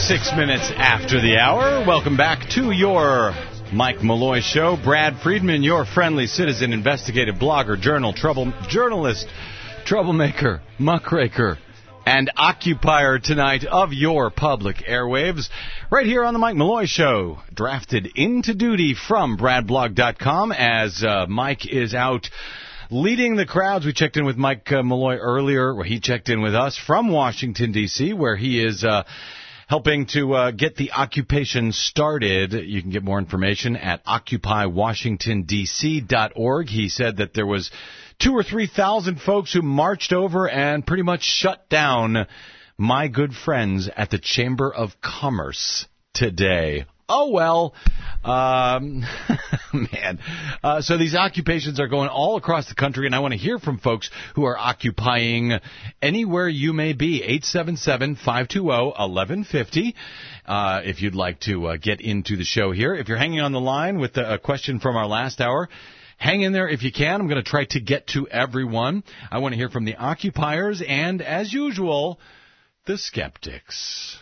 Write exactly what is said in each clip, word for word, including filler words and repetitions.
Six minutes after the hour. Welcome back to your Mike Malloy Show. Brad Friedman, your friendly citizen, investigative blogger, journal, trouble, journalist, troublemaker, muckraker, and occupier tonight of your public airwaves. Right here on the Mike Malloy Show. Drafted into duty from brad blog dot com as uh, Mike is out leading the crowds. We checked in with Mike uh, Malloy earlier. Where he checked in with us from Washington, D C, where he is uh, helping to uh, get the occupation started. You can get more information at occupy washington d c dot org. He said that there was two or three thousand folks who marched over and pretty much shut down my good friends at the Chamber of Commerce today. Oh, well, um, man. Uh, so these occupations are going all across the country, and I want to hear from folks who are occupying anywhere you may be. eight seven seven, five two zero, one one five zero uh, if you'd like to uh, get into the show here. If you're hanging on the line with a question from our last hour, hang in there if you can. I'm going to try to get to everyone. I want to hear from the occupiers and, as usual, the skeptics.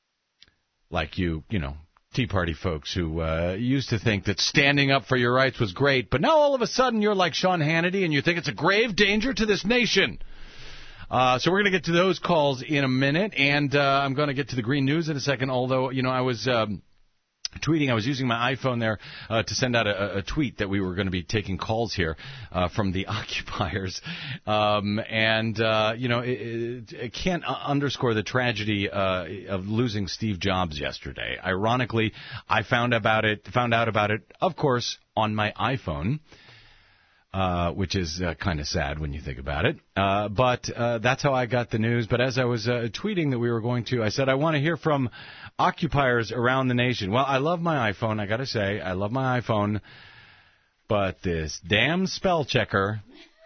Like you, you know, Tea Party folks who uh, used to think that standing up for your rights was great, but now all of a sudden you're like Sean Hannity and you think it's a grave danger to this nation. Uh, so we're going to get to those calls in a minute, and uh, I'm going to get to the Green News in a second, although, you know, I was um, tweeting, I was using my iPhone there uh, to send out a, a tweet that we were going to be taking calls here uh, from the occupiers. Um, and, uh, you know, it, it, it can't underscore the tragedy uh, of losing Steve Jobs yesterday. Ironically, I found about it, found out about it, of course, on my iPhone. Uh, which is uh, kind of sad when you think about it. Uh, but uh, that's how I got the news. But as I was uh, tweeting that we were going to, I said, I want to hear from occupiers around the nation. Well, I love my iPhone, I got to say. I love my iPhone. But this damn spell checker,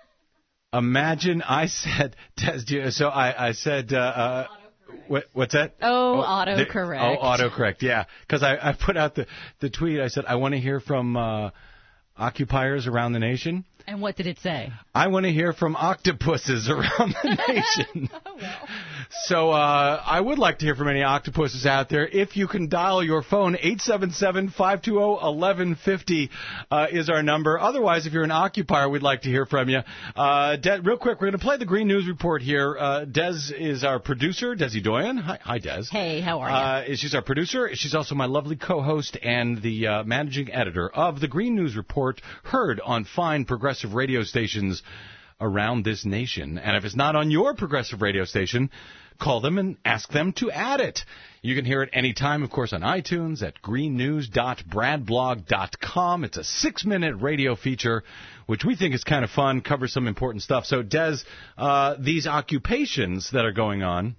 imagine I said, so I, I said, uh, uh, what, what's that? Oh, oh autocorrect. Oh, autocorrect, yeah. Because I, I put out the, the tweet, I said, I want to hear from uh, occupiers around the nation. And what did it say? I want to hear from octopuses around the nation. Oh, well. So uh, I would like to hear from any octopuses out there. If you can dial your phone, eight seven seven, five two zero, one one five zero uh, is our number. Otherwise, if you're an occupier, we'd like to hear from you. Uh, De- real quick, we're going to play the Green News Report here. Uh, Des is our producer, Desi Doyen. Hi, hi Des. Hey, how are you? Uh, she's our producer. She's also my lovely co-host and the uh, managing editor of the Green News Report, heard on fine progressive radio stations around this nation. And if it's not on your progressive radio station, call them and ask them to add it. You can hear it anytime, of course, on iTunes at green news dot brad blog dot com. It's a six-minute radio feature, which we think is kind of fun, covers some important stuff. So, Des, uh, these occupations that are going on,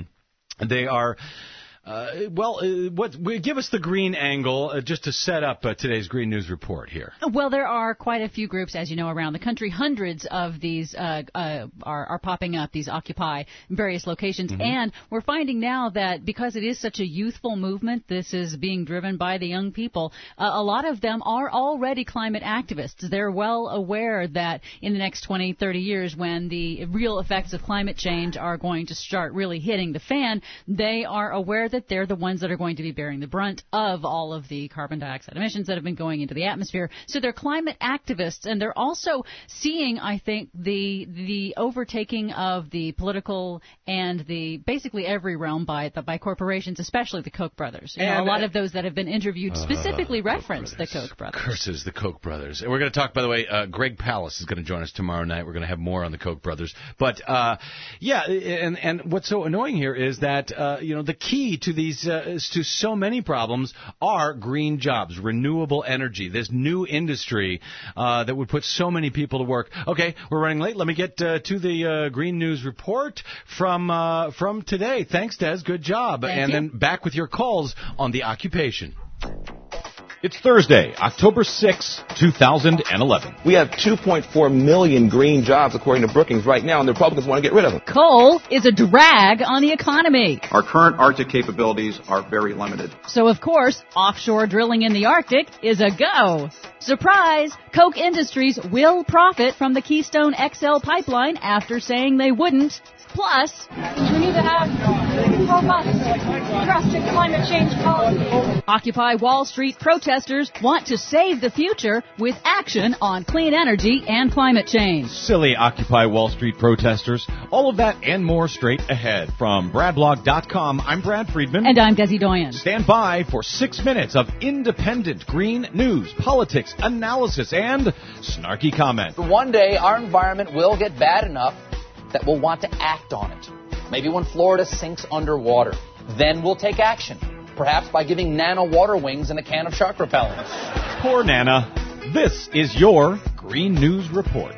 they are... Uh, well, uh, what, give us the green angle uh, just to set up uh, today's Green News Report here. Well, there are quite a few groups, as you know, around the country. Hundreds of these uh, uh, are, are popping up, these Occupy in various locations. Mm-hmm. And we're finding now that because it is such a youthful movement, this is being driven by the young people, uh, a lot of them are already climate activists. They're well aware that in the next twenty, thirty years, when the real effects of climate change are going to start really hitting the fan, they are aware that they're the ones that are going to be bearing the brunt of all of the carbon dioxide emissions that have been going into the atmosphere. So they're climate activists, and they're also seeing, I think, the the overtaking of the political and the basically every realm by the, by corporations, especially the Koch brothers. You know, a lot of those that have been interviewed specifically uh, reference the Koch brothers. Curses the Koch brothers. And we're going to talk, by the way, uh, Greg Palast is going to join us tomorrow night. We're going to have more on the Koch brothers. But, uh, yeah, and, and what's so annoying here is that, uh, you know, the key to these uh, to so many problems are green jobs, renewable energy, this new industry uh, that would put so many people to work. Okay, we're running late. Let me get uh, to the uh, Green News Report from uh, from today. Thanks, Des. Good job. Thank and you. Then back with your calls on the occupation. It's Thursday, October sixth, two thousand eleven. We have two point four million green jobs, according to Brookings, right now, and the Republicans want to get rid of them. Coal is a drag on the economy. Our current Arctic capabilities are very limited. So, of course, offshore drilling in the Arctic is a go. Surprise! Koch Industries will profit from the Keystone X L pipeline after saying they wouldn't. Plus, we need to have robust, drastic climate change policy. Occupy Wall Street protesters want to save the future with action on clean energy and climate change. Silly Occupy Wall Street protesters. All of that and more straight ahead. From brad blog dot com, I'm Brad Friedman. And I'm Desi Doyen. Stand by for six minutes of independent green news, politics, analysis, and snarky comment. One day, our environment will get bad enough that we'll want to act on it. Maybe when Florida sinks underwater. Then we'll take action. Perhaps by giving Nana water wings and a can of shark repellent. Poor Nana. This is your Green News Report.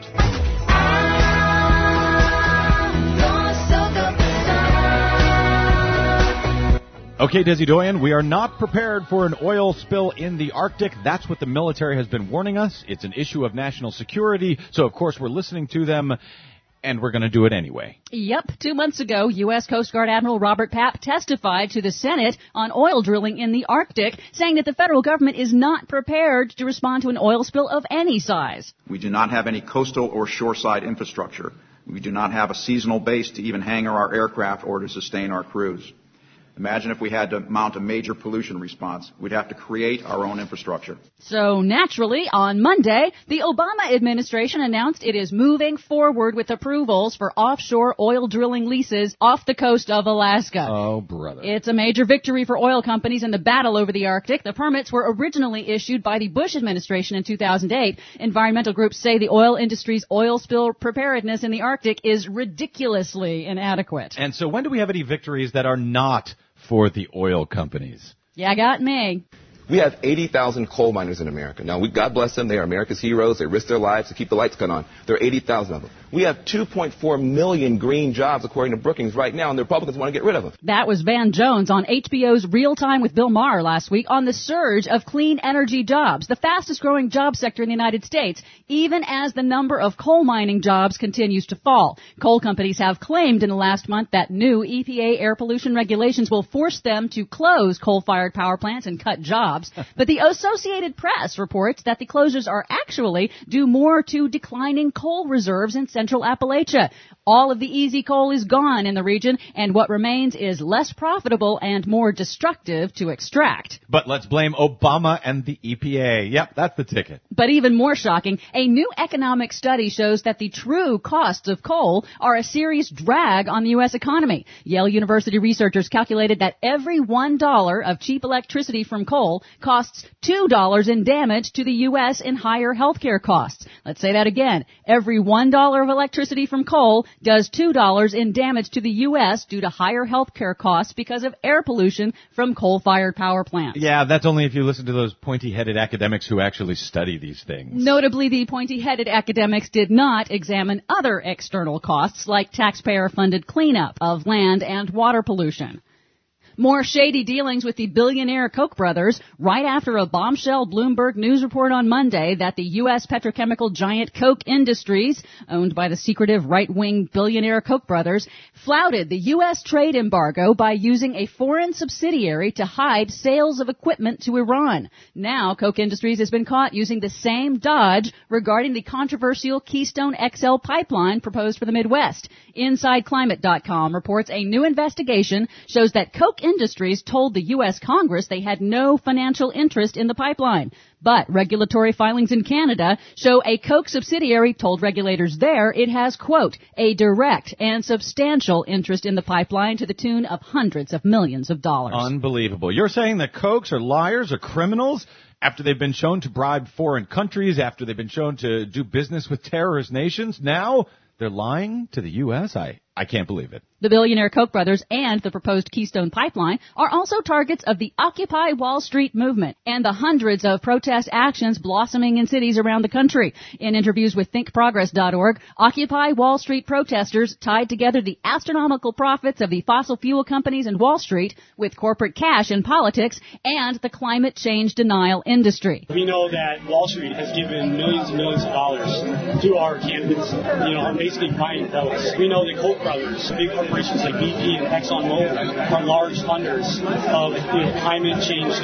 Okay, Desi Doyen, we are not prepared for an oil spill in the Arctic. That's what the military has been warning us. It's an issue of national security, so of course we're listening to them, and we're going to do it anyway. Yep. Two months ago, U S Coast Guard Admiral Robert Papp testified to the Senate on oil drilling in the Arctic, saying that the federal government is not prepared to respond to an oil spill of any size. We do not have any coastal or shoreside infrastructure. We do not have a seasonal base to even hangar our aircraft or to sustain our crews. Imagine if we had to mount a major pollution response. We'd have to create our own infrastructure. So naturally, on Monday, the Obama administration announced it is moving forward with approvals for offshore oil drilling leases off the coast of Alaska. Oh, brother. It's a major victory for oil companies in the battle over the Arctic. The permits were originally issued by the Bush administration in two thousand eight. Environmental groups say the oil industry's oil spill preparedness in the Arctic is ridiculously inadequate. And so when do we have any victories that are not for the oil companies? Yeah, got me. We have eighty thousand coal miners in America. Now, we, God bless them. They are America's heroes. They risk their lives to keep the lights on. There are eighty thousand of them. We have two point four million green jobs, according to Brookings, right now, and the Republicans want to get rid of them. That was Van Jones on H B O's Real Time with Bill Maher last week on the surge of clean energy jobs, the fastest-growing job sector in the United States, even as the number of coal mining jobs continues to fall. Coal companies have claimed in the last month that new E P A air pollution regulations will force them to close coal-fired power plants and cut jobs. But the Associated Press reports that the closures are actually due more to declining coal reserves in central Appalachia. All of the easy coal is gone in the region, and what remains is less profitable and more destructive to extract. But let's blame Obama and the E P A. Yep, that's the ticket. But even more shocking, a new economic study shows that the true costs of coal are a serious drag on the U S economy. Yale University researchers calculated that every one dollar of cheap electricity from coal costs two dollars in damage to the U S in higher healthcare costs. Let's say that again. Every one dollar of electricity from coal does two dollars in damage to the U S due to higher healthcare costs because of air pollution from coal-fired power plants. Yeah, that's only if you listen to those pointy-headed academics who actually study these things. Notably, the pointy-headed academics did not examine other external costs like taxpayer-funded cleanup of land and water pollution. More shady dealings with the billionaire Koch brothers right after a bombshell Bloomberg News report on Monday that the U S petrochemical giant Koch Industries, owned by the secretive right-wing billionaire Koch brothers, flouted the U S trade embargo by using a foreign subsidiary to hide sales of equipment to Iran. Now, Koch Industries has been caught using the same dodge regarding the controversial Keystone X L pipeline proposed for the Midwest. Inside Climate dot com reports a new investigation shows that Koch Industries told the U S Congress they had no financial interest in the pipeline. But regulatory filings in Canada show a Koch subsidiary told regulators there it has, quote, a direct and substantial interest in the pipeline to the tune of hundreds of millions of dollars. Unbelievable. You're saying that Kochs are liars or criminals after they've been shown to bribe foreign countries, after they've been shown to do business with terrorist nations? Now they're lying to the U S? I, I can't believe it. The billionaire Koch brothers and the proposed Keystone Pipeline are also targets of the Occupy Wall Street movement and the hundreds of protest actions blossoming in cities around the country. In interviews with think progress dot org, Occupy Wall Street protesters tied together the astronomical profits of the fossil fuel companies and Wall Street with corporate cash in politics and the climate change denial industry. We know that Wall Street has given millions and millions of dollars to our candidates, you know, basically buying votes. We know that Koch brothers, big corporations like B P and ExxonMobil, are large funders of, you know, climate change denial.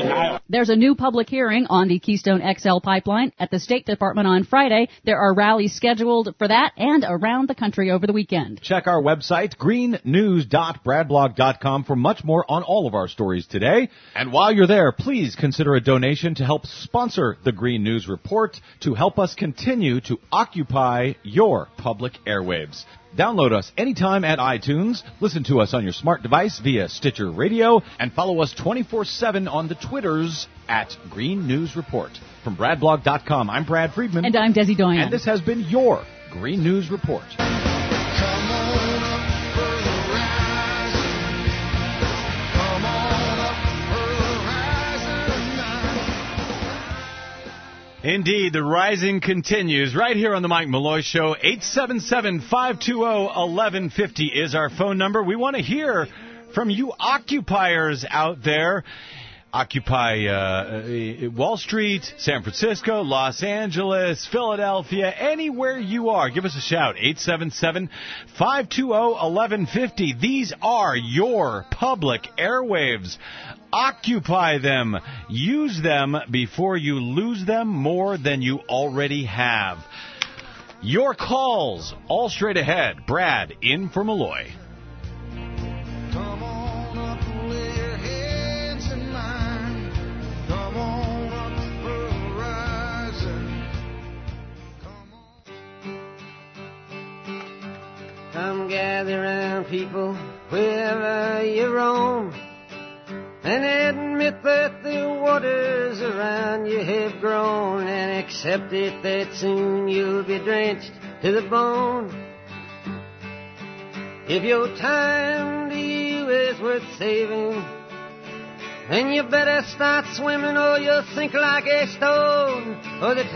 There's a new public hearing on the Keystone X L pipeline at the State Department on Friday. There are rallies scheduled for that and around the country over the weekend. Check our website, green news dot brad blog dot com, for much more on all of our stories today. And while you're there, please consider a donation to help sponsor the Green News Report to help us continue to occupy your public airwaves. Download us anytime at iTunes, listen to us on your smart device via Stitcher Radio, and follow us twenty-four seven on the Twitters at Green News Report. From brad blog dot com, I'm Brad Friedman. And I'm Desi Doyen. And this has been your Green News Report. Indeed, the rising continues right here on the Mike Malloy Show. eight seven seven, five two zero, one one five zero is our phone number. We want to hear from you occupiers out there. Occupy uh, Wall Street, San Francisco, Los Angeles, Philadelphia, anywhere you are. Give us a shout, eight seven seven, five two zero, one one five zero. These are your public airwaves. Occupy them. Use them before you lose them more than you already have. Your calls, all straight ahead. Brad, in for Malloy. Come on up, lay your hands in mine. Come on up the horizon. Come on. Come gather round, people, wherever you roam, and admit that the waters around you have grown, and accept it that soon you'll be drenched to the bone. If your time to you is worth saving, then you better start swimming or you'll sink like a stone, or the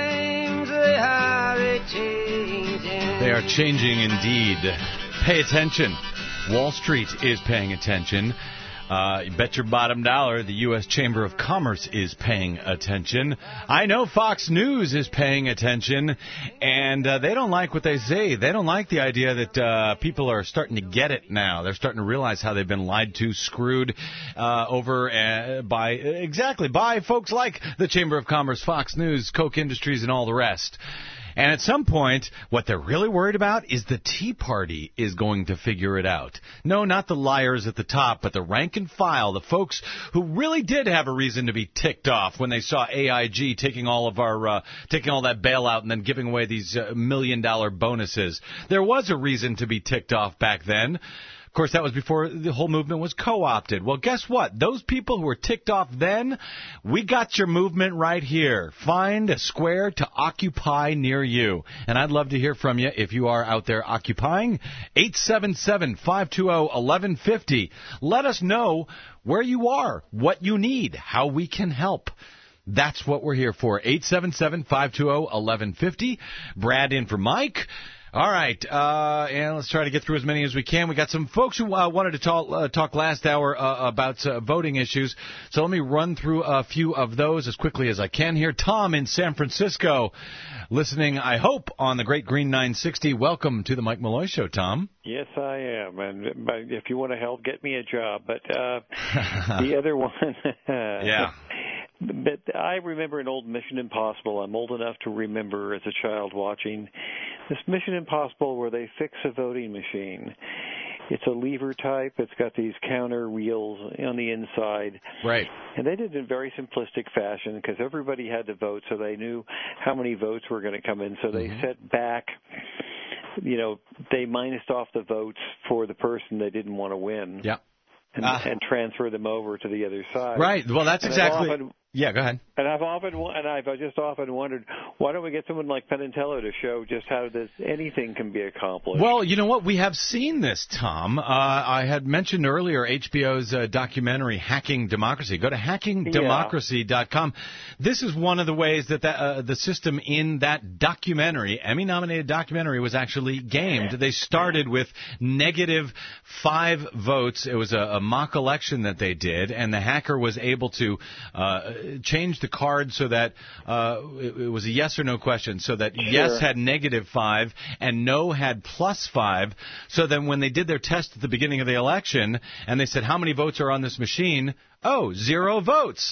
times they are a-changing. They are changing indeed. Pay attention. Wall Street is paying attention. Uh, you bet your bottom dollar the U S Chamber of Commerce is paying attention. I know Fox News is paying attention, and uh, they don't like what they say. They don't like the idea that uh, people are starting to get it now. They're starting to realize how they've been lied to, screwed uh, over uh, by, exactly, by folks like the Chamber of Commerce, Fox News, Koch Industries, and all the rest. And at some point, what they're really worried about is the Tea Party is going to figure it out. No, not the liars at the top, but the rank and file, the folks who really did have a reason to be ticked off when they saw A I G taking all of our, uh, taking all that bailout and then giving away these uh, million dollar bonuses. There was a reason to be ticked off back then. Of course, that was before the whole movement was co-opted. Well, guess what? Those people who were ticked off then, we got your movement right here. Find a square to occupy near you. And I'd love to hear from you if you are out there occupying. eight seven seven, five two zero, one one five zero. Let us know where you are, what you need, how we can help. That's what we're here for. eight seven seven, five two zero, one one five zero. Brad in for Mike. All right, uh, and let's try to get through as many as we can. We got some folks who uh, wanted to talk, uh, talk last hour uh, about uh, voting issues, so let me run through a few of those as quickly as I can here. Tom in San Francisco, listening, I hope, on the Great Green nine sixty. Welcome to the Mike Malloy Show, Tom. Yes, I am, and if you want to help, get me a job. But uh, the other one... yeah. But I remember an old Mission Impossible. I'm old enough to remember as a child watching this Mission Impossible where they fix a voting machine. It's a lever type. It's got these counter wheels on the inside. Right. And they did it in very simplistic fashion because everybody had to vote, so they knew how many votes were going to come in. So they mm-hmm. set back, you know, they minused off the votes for the person they didn't want to win. Yeah. And, uh, and transfer them over to the other side. Right. Well, that's and exactly. Often, yeah, go ahead. And I've often and I've just often wondered, why don't we get someone like Penatello to show just how this anything can be accomplished? Well, you know what? We have seen this, Tom. Uh, I had mentioned earlier H B O's uh, documentary Hacking Democracy. Go to hacking democracy dot com. Yeah. This is one of the ways that, that uh, the system in that documentary, Emmy-nominated documentary, was actually gamed. They started with negative five votes. It was a, a mock election that they did, and the hacker was able to uh, change the card so that uh, it, it was a yes or no question, so that sure. yes had negative five and no had plus five. So then when they did their test at the beginning of the election and they said, how many votes are on this machine? Oh, zero votes.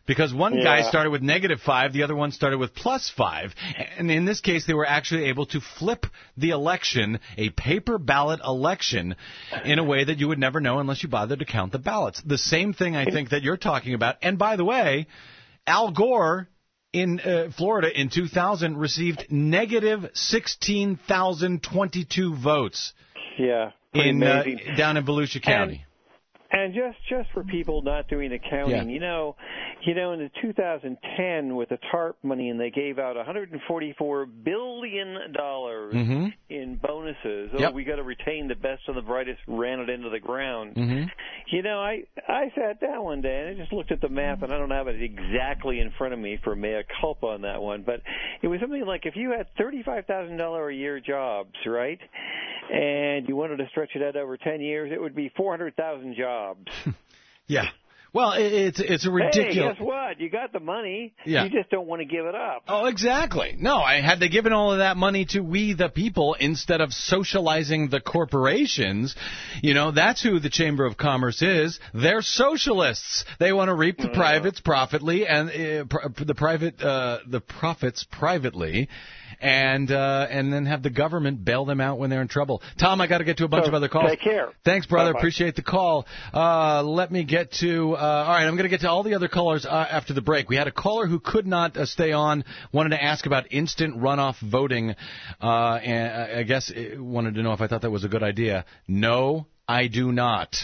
Because one Yeah. guy started with negative five, the other one started with plus five. And in this case, they were actually able to flip the election, a paper ballot election, in a way that you would never know unless you bothered to count the ballots. The same thing I think that you're talking about. And by the way, Al Gore in uh, Florida in two thousand received negative sixteen thousand twenty-two votes. Yeah, pretty in uh, amazing. down in Volusia County. And, and just just for people not doing accounting, Yeah. you know, you know, in the two thousand ten with the TARP money, and they gave out one hundred forty-four billion dollars Mhm. in bonuses. Oh, Yep. we got to retain the best and the brightest. Ran it into the ground. Mhm. You know, I I sat down one day and I just looked at the math, and I don't have it exactly in front of me for mea culpa on that one, but it was something like if you had thirty-five thousand dollars a year jobs, right, and you wanted to stretch it out over ten years, it would be four hundred thousand jobs. Yeah. Well, it, it's it's a ridiculous. Hey, guess what? You got the money. Yeah. You just don't want to give it up. Oh, exactly. No, I had they given all of that money to we the people instead of socializing the corporations, you know, that's who the Chamber of Commerce is. They're socialists. They want to reap the Yeah. privates profitably and uh, pr- the private uh, the profits privately. And uh, and then have the government bail them out when they're in trouble. Tom, I got to get to a bunch So, of other calls. take care. Thanks, brother. Bye-bye. Appreciate the call. Uh, let me get to. Uh, all right, I'm going to get to all the other callers uh, after the break. We had a caller who could not uh, stay on. Wanted to ask about instant runoff voting. Uh, and I guess it wanted to know if I thought that was a good idea. No, I do not.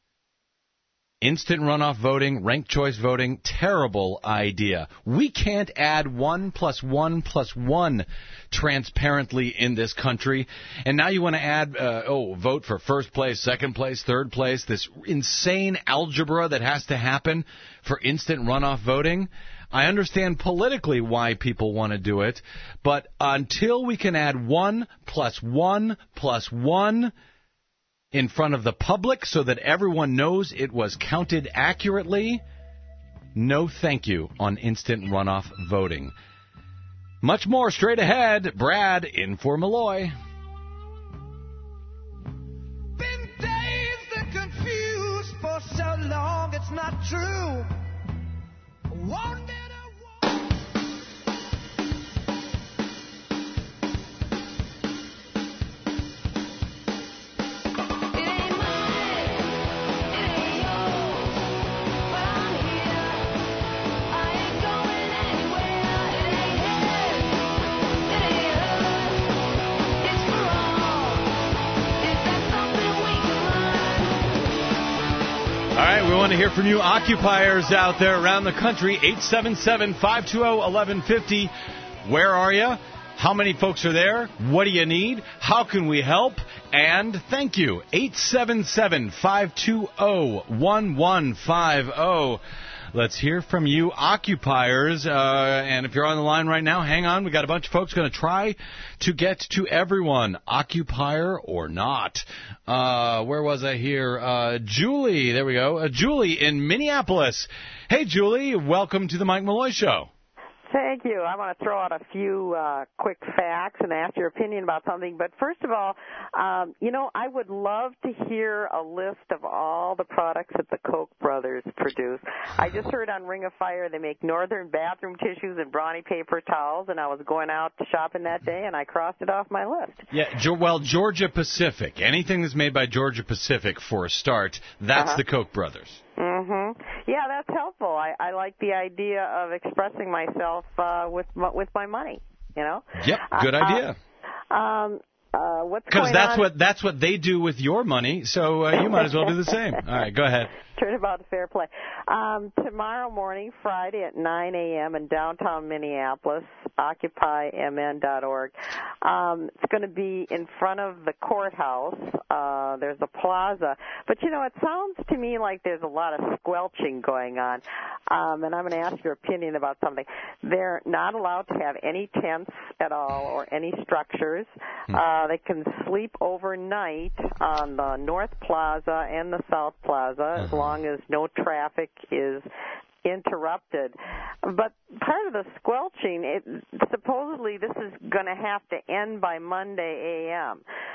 Instant runoff voting, ranked choice voting, terrible idea. We can't add one plus one plus one transparently in this country. And now you want to add, uh, oh, vote for first place, second place, third place, this insane algebra that has to happen for instant runoff voting. I understand politically why people want to do it, but until we can add one plus one plus one in front of the public so that everyone knows it was counted accurately, no thank you on instant runoff voting. Much more straight ahead. Brad in for Malloy. Been dazed and confused for so long, it's not true. Wondered All right, we want to hear from you occupiers out there around the country. eight seven seven, five two zero, one one five zero. Where are you? How many folks are there? What do you need? How can we help? And thank you. eight seven seven, five two zero, one one five zero. Let's hear from you occupiers. Uh, and if you're on the line right now, hang on. We got a bunch of folks going to try to get to everyone, occupier or not. Uh, where was I here? Uh, Julie, there we go. Uh, Julie in Minneapolis. Hey, Julie, welcome to the Mike Malloy Show. Thank you. I want to throw out a few uh, quick facts and ask your opinion about something. But first of all, um, you know, I would love to hear a list of all the products that the Koch brothers produce. I just heard on Ring of Fire they make Northern bathroom tissues and Brawny paper towels, and I was going out shopping that day, and I crossed it off my list. Yeah, Ge- well, Georgia Pacific. Anything that's made by Georgia Pacific, for a start, that's Uh-huh. the Koch brothers. Mhm. Yeah, that's helpful. I, I like the idea of expressing myself uh, with my, with my money. You know. Yep, good Uh, idea. Uh, um, uh, what's Because going that's on? what that's what they do with your money, so uh, you might as well do the same. All right, go ahead. Turnabout fair play. Um, tomorrow morning, Friday at nine a.m. in downtown Minneapolis, occupy m n dot org. Um, it's going to be in front of the courthouse. Uh, there's a plaza. But, you know, it sounds to me like there's a lot of squelching going on. Um, and I'm going to ask your opinion about something. They're not allowed to have any tents at all or any structures. Uh, they can sleep overnight on the North Plaza and the South Plaza as long as no traffic is interrupted. But part of the squelching, it, supposedly this is going to have to end by Monday a m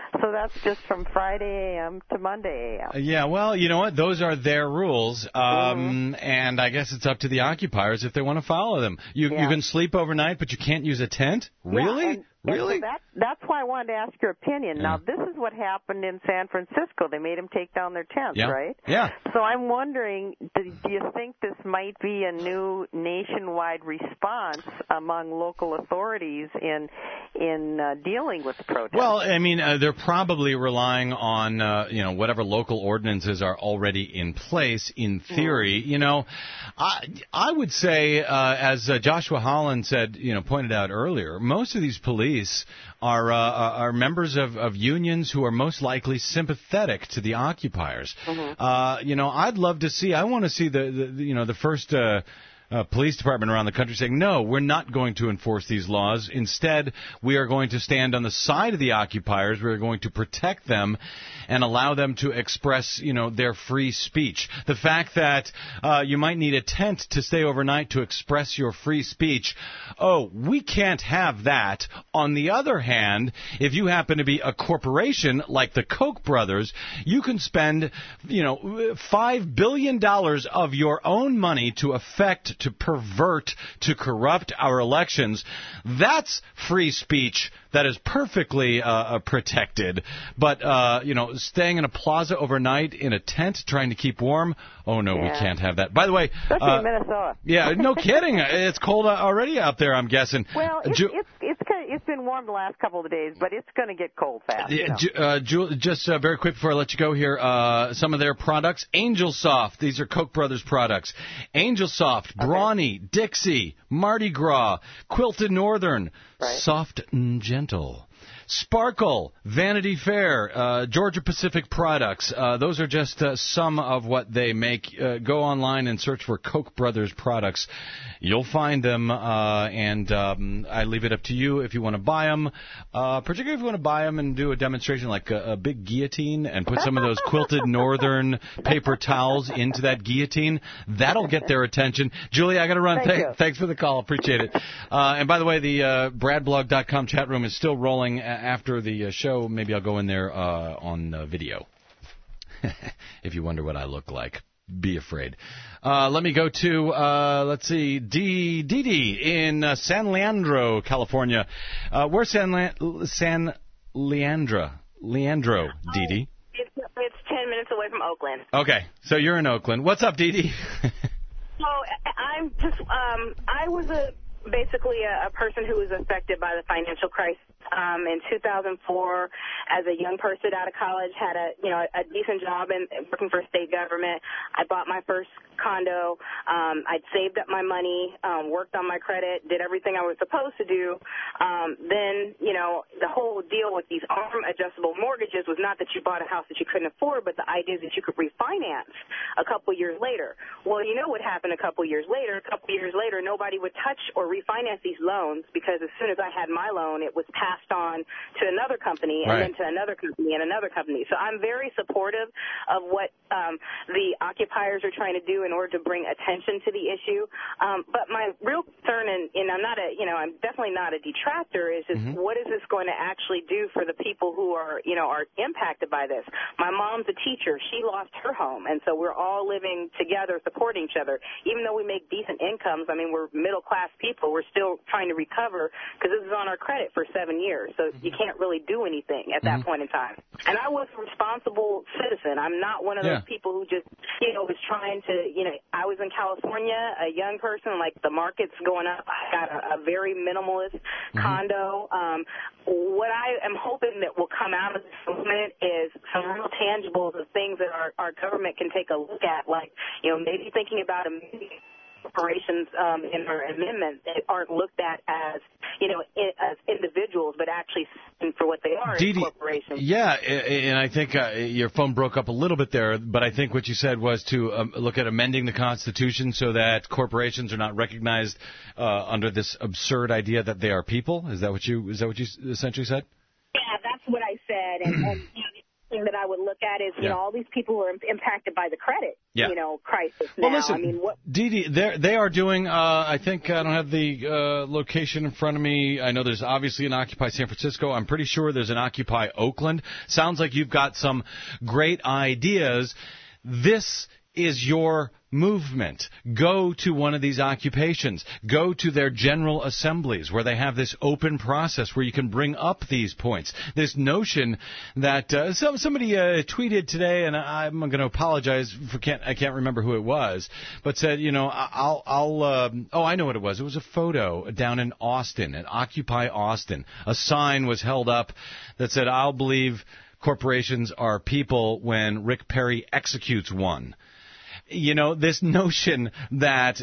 So that's just from Friday A M to Monday A M. Yeah, well, you know what? Those are their rules, um, Mm-hmm. and I guess it's up to the occupiers if they want to follow them. You Yeah. you can sleep overnight, but you can't use a tent? Really? Yeah, and, really? And so that, that's why I wanted to ask your opinion. Yeah. Now, this is what happened in San Francisco. They made them take down their tents, Yeah. right? Yeah. So I'm wondering, do, do you think this might be a new nationwide response among local authorities in in uh, dealing with the protest? Well, I mean, uh, they're probably relying on, uh, you know, whatever local ordinances are already in place in theory. You know, I, I would say, uh, as uh, Joshua Holland said, you know, pointed out earlier, most of these police are uh, are members of, of unions who are most likely sympathetic to the occupiers. Mm-hmm. Uh, you know, I'd love to see, I want to see the, the you know, the first... Uh, Uh, police department around the country saying, no, we're not going to enforce these laws. Instead, we are going to stand on the side of the occupiers. We're going to protect them and allow them to express, you know, their free speech. The fact that uh, you might need a tent to stay overnight to express your free speech, oh, we can't have that. On the other hand, if you happen to be a corporation like the Koch brothers, you can spend, you know, five billion dollars of your own money to affect, to pervert, to corrupt our elections. That's free speech that is perfectly uh, protected. But, uh, you know, staying in a plaza overnight in a tent trying to keep warm, oh, no, Yeah. we can't have that. By the way... Especially uh, in Minnesota. Yeah, no kidding. It's cold already out there, I'm guessing. Well, it's, Ju- it's, it's, kind of, it's been warm the last couple of days, but it's going to get cold fast. You Yeah, know. Ju- uh, Ju- just uh, very quick before I let you go here, uh, some of their products. Angel Soft, these are Koch brothers products. Angel Soft, Brawny, Dixie, Mardi Gras, Quilted Northern, Right. Soft and Gentle. Sparkle, Vanity Fair, uh, Georgia Pacific Products. Uh, those are just uh, some of what they make. Uh, go online and search for Koch brothers products. You'll find them, uh, and um, I leave it up to you if you want to buy them, uh, particularly if you want to buy them and do a demonstration like a, a big guillotine and put some of those Quilted Northern paper towels into that guillotine. That'll get their attention. Julie, I got to run. Thank Th- you. Thanks for the call. Appreciate it. Uh, and by the way, the uh, brad blog dot com chat room is still rolling. A- after the uh, show, maybe I'll go in there uh, on uh, video. If you wonder what I look like, be afraid. Uh, let me go to, uh, let's see, D- Didi in uh, San Leandro, California. Uh, where's San, Le- San Leandro? Leandro, Didi. It's, it's ten minutes away from Oakland. Okay, so you're in Oakland. What's up, Didi? So I'm just, um, I was a basically a, a person who was affected by the financial crisis. Um, in two thousand four, as a young person out of college, had a you know a decent job and working for state government. I bought my first condo. Um, I'd saved up my money, um, worked on my credit, did everything I was supposed to do. Um, then you know the whole deal with these arm adjustable mortgages was not that you bought a house that you couldn't afford, but the idea is that you could refinance a couple years later. Well, you know what happened a couple years later? A couple years later, nobody would touch or refinance these loans because as soon as I had my loan, it was passed on to another company and Right. then to another company and another company. So I'm very supportive of what um, the occupiers are trying to do in order to bring attention to the issue. Um, but my real concern, and, and I'm not a, you know, I'm definitely not a detractor, is just Mhm. what is this going to actually do for the people who are, you know, are impacted by this? My mom's a teacher. She lost her home, and so we're all living together, supporting each other. Even though we make decent incomes, I mean, we're middle-class people, we're still trying to recover because this is on our credit for seven years, so you can't really do anything at that Mhm. point in time. And I was a responsible citizen. I'm not one of those Yeah. people who just, you know, was trying to, you know, I was in California, a young person, like the market's going up. I got a, a very minimalist condo. Um, what I am hoping that will come out of this movement is some real tangibles of things that our, our government can take a look at, like, you know, maybe thinking about a corporations um, in her amendment that aren't looked at as, you know, i- as individuals, but actually seen for what they are as Didi, corporations. yeah, a- and I think uh, your phone broke up a little bit there, but I think what you said was to um, look at amending the Constitution so that corporations are not recognized uh, under this absurd idea that they are people. Is that what you is that what you essentially said? Yeah, that's what I said, and, and you know, the thing that I would look at is, you Yeah. know, all these people who are impacted by the credit, Yeah. you know, crisis now. Well, listen, I mean, what? Dee Dee, they're- they are doing, uh, I think, I don't have the uh, location in front of me. I know there's obviously an Occupy San Francisco. I'm pretty sure there's an Occupy Oakland. Sounds like you've got some great ideas. This is your movement. Go to one of these occupations. Go to their general assemblies where they have this open process where you can bring up these points. This notion that uh, some, somebody uh, tweeted today, and I'm going to apologize for can't I can't remember who it was, but said, you know, I'll I'll um, oh I know what it was. It was a photo down in Austin, at Occupy Austin. A sign was held up that said, "I'll believe corporations are people when Rick Perry executes one." You know, this notion that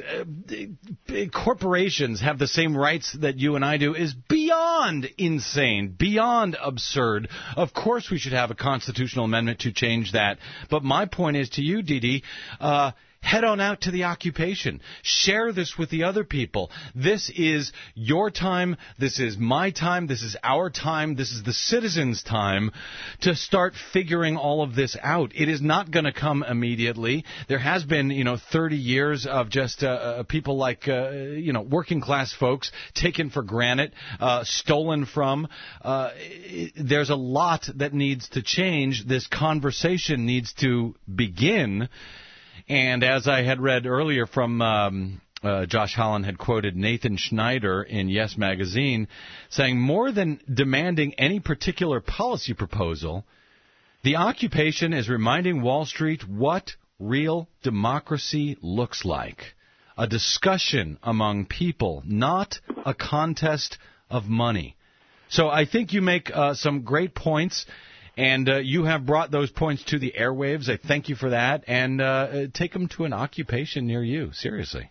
uh, corporations have the same rights that you and I do is beyond insane, beyond absurd. Of course we should have a constitutional amendment to change that. But my point is to you, Dee Dee, uh, head on out to the occupation. Share this with the other people. This is your time. This is my time. This is our time. This is the citizens' time to start figuring all of this out. It is not going to come immediately. There has been, you know, thirty years of just uh, uh, people like, uh, you know, working class folks taken for granted, uh, stolen from. Uh, it, there's a lot that needs to change. This conversation needs to begin. And as I had read earlier from um, uh, Josh Holland had quoted Nathan Schneider in Yes Magazine saying, more than demanding any particular policy proposal, the occupation is reminding Wall Street what real democracy looks like. A discussion among people, not a contest of money. So I think you make uh, some great points. And uh, you have brought those points to the airwaves. I thank you for that. And uh, take them to an occupation near you. Seriously.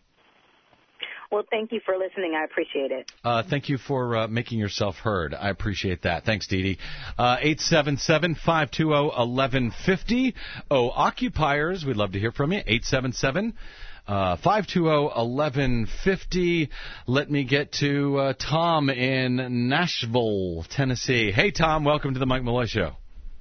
Well, thank you for listening. I appreciate it. Uh, thank you for uh, making yourself heard. I appreciate that. Thanks, Dee Dee. Uh, eight seven seven, five two zero, one one five zero. Oh, occupiers, we'd love to hear from you. eight seven seven, five two zero, one one five zero. Let me get to uh, Tom in Nashville, Tennessee. Hey, Tom. Welcome to the Mike Malloy Show.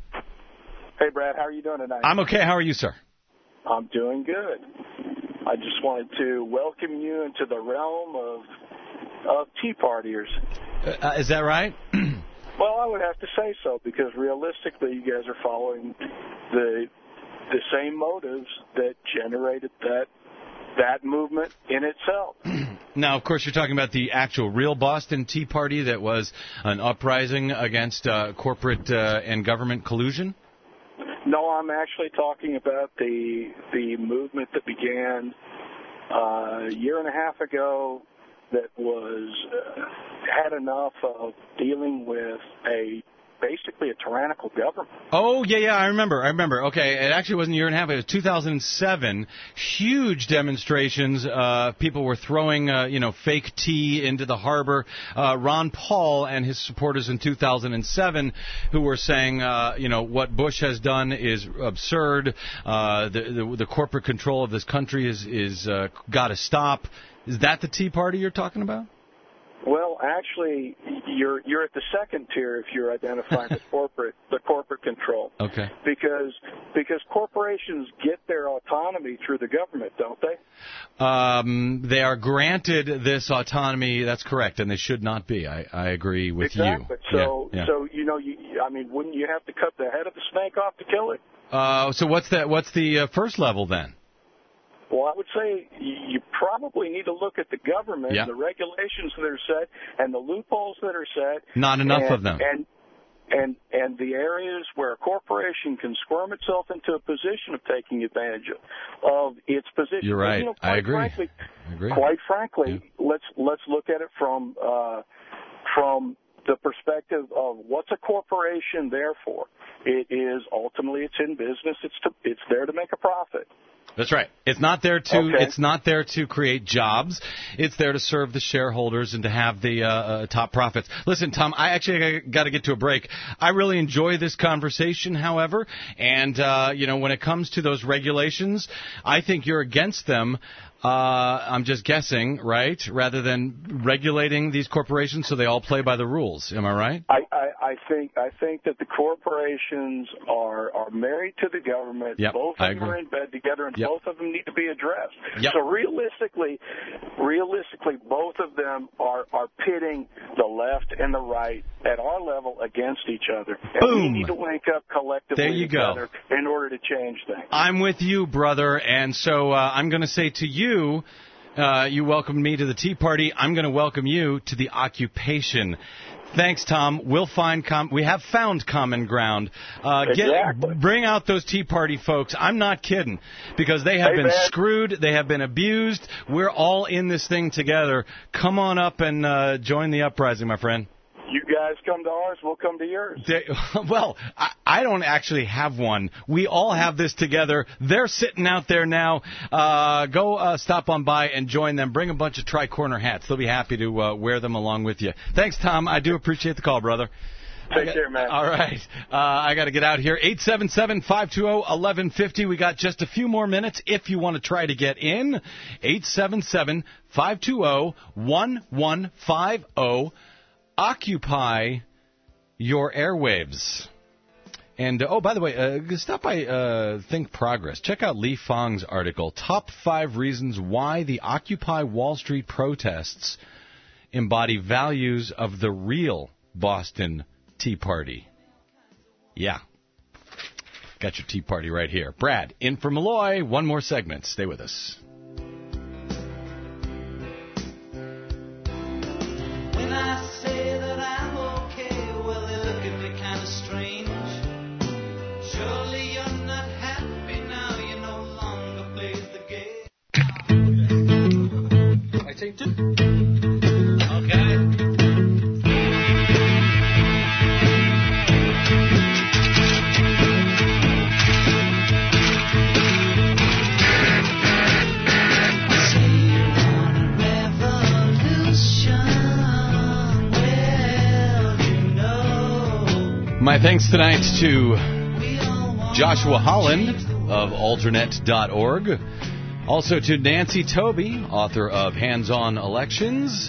Hey, Brad, how are you doing tonight? I'm okay. How are you, sir? I'm doing good. I just wanted to welcome you into the realm of of Tea Partiers. Uh, is that right? Well, I would have to say so, because realistically, you guys are following the the same motives that generated that that movement in itself. Now, of course, you're talking about the actual real Boston Tea Party that was an uprising against uh, corporate uh, and government collusion? No, I'm actually talking about the the movement that began uh, a year and a half ago that was uh, had enough of dealing with a basically a tyrannical government. Oh, yeah, yeah, I remember, I remember. Okay, it actually wasn't a year and a half, it was two thousand seven. Huge demonstrations. Uh, people were throwing, uh, you know, fake tea into the harbor. Uh, Ron Paul and his supporters in two thousand seven who were saying, uh, you know, what Bush has done is absurd. Uh, the, the, the corporate control of this country is, is uh, got to stop. Is that the Tea Party you're talking about? Well, actually, you're you're at the second tier if you're identifying the corporate the corporate control. Okay. Because because corporations get their autonomy through the government, don't they? Um, they are granted this autonomy. That's correct, and they should not be. I, I agree with exactly. you. So yeah, yeah. so you know, you, I mean, wouldn't you have to cut the head of the snake off to kill it? Uh, so what's that? What's the uh, first level then? Well, I would say you probably need to look at the government, yeah. the regulations that are set, and the loopholes that are set. Not enough and, of them. And and and the areas where a corporation can squirm itself into a position of taking advantage of, of its position. You're right. You know, I agree. Frankly, I agree. Quite frankly, yeah. let's let's look at it from uh, from the perspective of what's a corporation there for. It is ultimately it's in business. It's to, it's there to make a profit. That's right. It's not there to okay. it's not there to create jobs. It's there to serve the shareholders and to have the uh, uh, top profits. Listen, Tom, I actually got to get to a break. I really enjoy this conversation, however, and uh, you know, when it comes to those regulations, I think you're against them. Uh, I'm just guessing, right? Rather than regulating these corporations so they all play by the rules. Am I right? I, I, I think I think that the corporations are are married to the government. Yep, both I of them agree. are in bed together, and Yep. both of them need to be addressed. Yep. So realistically, realistically, both of them are are pitting the left and the right at our level against each other. And Boom. we need to wake up collectively There you go. together in order to change things. I'm with you, brother. And so uh, I'm going to say to you, uh, you welcomed me to the Tea Party. I'm going to welcome you to the occupation. Thanks, Tom. We'll find com- we have found common ground. Uh, get, Exactly. Bring out those Tea Party folks. I'm not kidding, because they have Hey, been man. screwed. They have been abused. We're all in this thing together. Come on up and uh, join the uprising, my friend. You guys come to ours, we'll come to yours. They, well, I, I don't actually have one. We all have this together. They're sitting out there now. Uh, go uh, stop on by and join them. Bring a bunch of tri-corner hats. They'll be happy to uh, wear them along with you. Thanks, Tom. I do appreciate the call, brother. Take care, man. All right. Uh, I got to get out here. eight seven seven, five two zero, one one five zero. We got just a few more minutes if you want to try to get in. eight seven seven, five two zero, one one five zero. Occupy your airwaves. And, uh, oh, by the way, uh, stop by uh, Think Progress. Check out Lee Fong's article, Top Five Reasons Why the Occupy Wall Street Protests Embody Values of the Real Boston Tea Party. Yeah. Got your Tea Party right here. Brad, in for Malloy. One more segment. Stay with us. When I say that I'm okay, well, they look at me kind of strange. Surely you're not happy now, you no longer play the game. I take two. Okay. My thanks tonight to Joshua Holland of alternate dot org. Also to Nancy Toby, author of Hands-On Elections.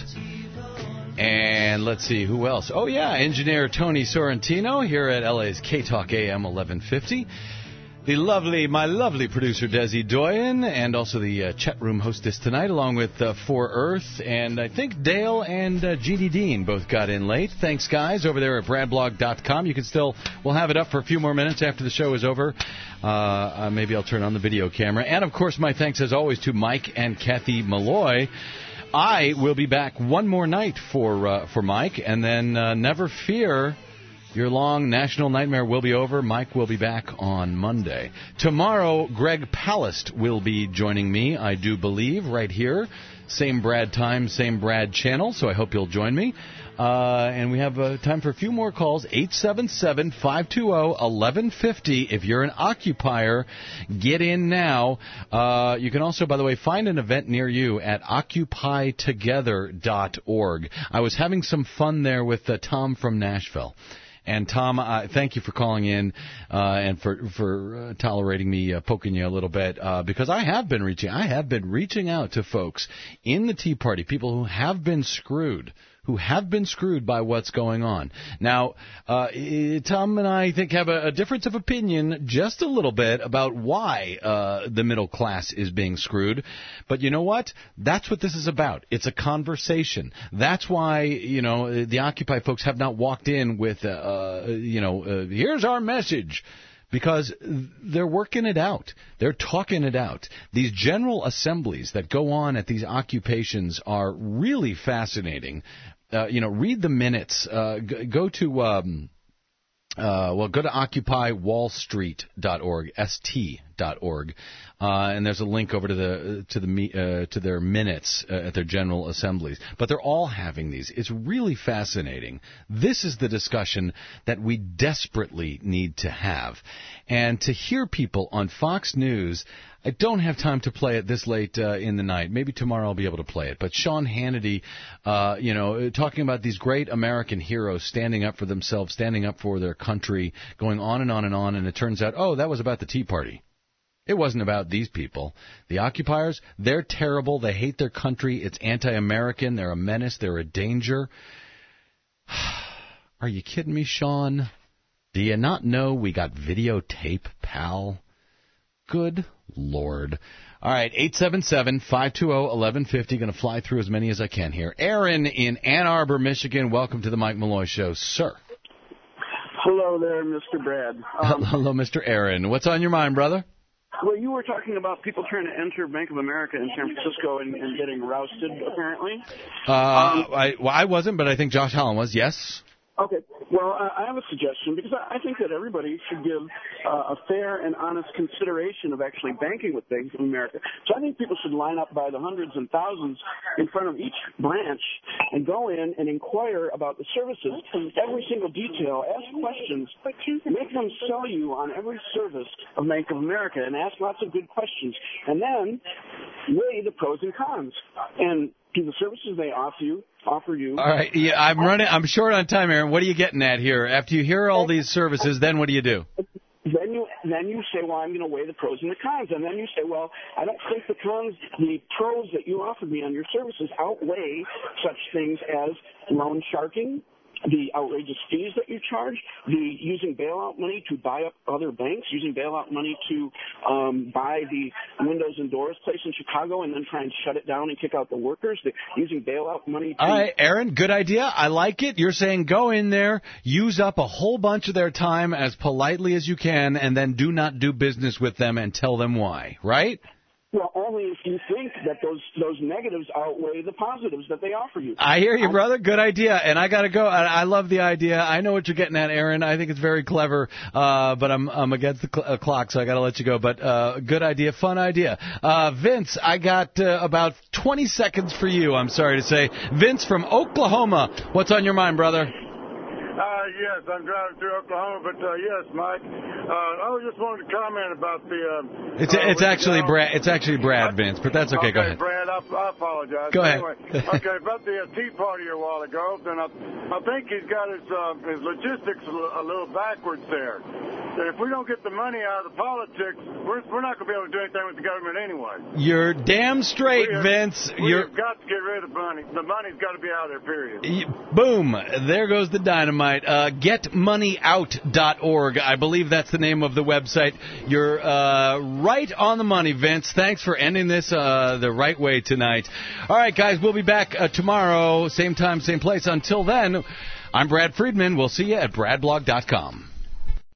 And let's see, who else? Oh, yeah, engineer Tony Sorrentino here at L A's K-Talk A M eleven fifty. The lovely, my lovely producer Desi Doyen, and also the uh, chat room hostess tonight, along with uh, For Earth, and I think Dale and uh, G D Dean both got in late. Thanks, guys, over there at brad blog dot com. You can still, we'll have it up for a few more minutes after the show is over. Uh, uh, maybe I'll turn on the video camera. And, of course, my thanks, as always, to Mike and Kathy Malloy. I will be back one more night for uh, for Mike, and then uh, never fear, your long national nightmare will be over. Mike will be back on Monday. Tomorrow, Greg Palast will be joining me, I do believe, right here. Same Brad time, same Brad channel, so I hope you'll join me. Uh, and we have uh, time for a few more calls. eight seven seven, five two zero, one one five zero. If you're an occupier, get in now. Uh, you can also, by the way, find an event near you at occupy together dot org. I was having some fun there with uh, Tom from Nashville. And, Tom, uh, thank you for calling in uh, and for for uh, tolerating me uh, poking you a little bit, uh, because I have been reaching I have been reaching out to folks in the Tea Party, people who have been screwed, who have been screwed by what's going on. Now, uh, Tom and I think have a, a difference of opinion just a little bit about why uh, the middle class is being screwed. But you know what? That's what this is about. It's a conversation. That's why, you know, the Occupy folks have not walked in with, uh, you know, uh, here's our message. Because they're working it out. They're talking it out. These general assemblies that go on at these occupations are really fascinating. Uh, you know, read the minutes. Uh, g- go to, um, uh, well, go to occupy wall street dot org, S T dot org, uh, and there's a link over to the to the uh, to their minutes uh, at their general assemblies. But they're all having these. It's really fascinating. This is the discussion that we desperately need to have, and to hear people on Fox News. I don't have time to play it this late uh, in the night. Maybe tomorrow I'll be able to play it. But Sean Hannity, uh, you know, talking about these great American heroes standing up for themselves, standing up for their country, going on and on and on, and it turns out, oh, that was about the Tea Party. It wasn't about these people. The occupiers, they're terrible. They hate their country. It's anti-American. They're a menace. They're a danger. Are you kidding me, Sean? Do you not know we got videotape, pal? Good Lord. All right, eight seven seven, five two zero, one one five zero. Going to fly through as many as I can here. Aaron in Ann Arbor, Michigan. Welcome to the Mike Malloy Show, sir. Hello there, Mister Brad. Um, Hello, Mister Aaron. What's on your mind, brother? Well, you were talking about people trying to enter Bank of America in San Francisco and, and getting rousted, apparently. Uh, um, I, well, I wasn't, but I think Josh Allen was, yes. Okay. Well, I I have a suggestion because I I think that everybody should give uh, a fair and honest consideration of actually banking with Bank of America. So I think people should line up by the hundreds and thousands in front of each branch and go in and inquire about the services, every single detail, ask questions, make them sell you on every service of Bank of America and ask lots of good questions. And then weigh the pros and cons. And do the services they offer you offer you. All right, yeah, I'm running. I'm short on time, Aaron. What are you getting at here? After you hear all these services, then what do you do? Then you then you say, well, I'm going to weigh the pros and the cons, and then you say, well, I don't think the cons, the pros that you offered me on your services outweigh such things as loan sharking, the outrageous fees that you charge, the using bailout money to buy up other banks, using bailout money to um, buy the windows and doors place in Chicago and then try and shut it down and kick out the workers, the, using bailout money to... All right, Aaron, good idea. I like it. You're saying go in there, use up a whole bunch of their time as politely as you can, and then do not do business with them and tell them why, right? Well, only if you think that those those negatives outweigh the positives that they offer you. I hear you, brother. Good idea. And I got to go. I, I love the idea. I know what you're getting at, Aaron. I think it's very clever, uh, but I'm I'm against the cl- uh, clock, so I got to let you go. But uh, good idea, fun idea. Uh, Vince, I got uh, about twenty seconds for you, I'm sorry to say. Vince from Oklahoma. What's on your mind, brother? Uh, yes, I'm driving through Oklahoma, but uh, yes, Mike. Uh, I just wanted to comment about the. Uh, it's uh, it's actually Brad. It's actually Brad, Vince, but that's okay. okay Go ahead. Brad, I, I apologize. Go ahead. Anyway, okay, about the uh, Tea Party a while ago, then I, I think he's got his uh, his logistics a little, a little backwards there. That if we don't get the money out of the politics, we're we're not going to be able to do anything with the government anyway. You're damn straight, we have, Vince. We You're have got to get rid of money. The money's got to be out of there. Period. Boom! There goes the dynamite. Uh, get money out dot org. I believe that's the name of the website. You're uh, right on the money, Vince. Thanks for ending this uh, the right way tonight. All right, guys, we'll be back uh, tomorrow, same time, same place. Until then, I'm Brad Friedman. We'll see you at brad blog dot com.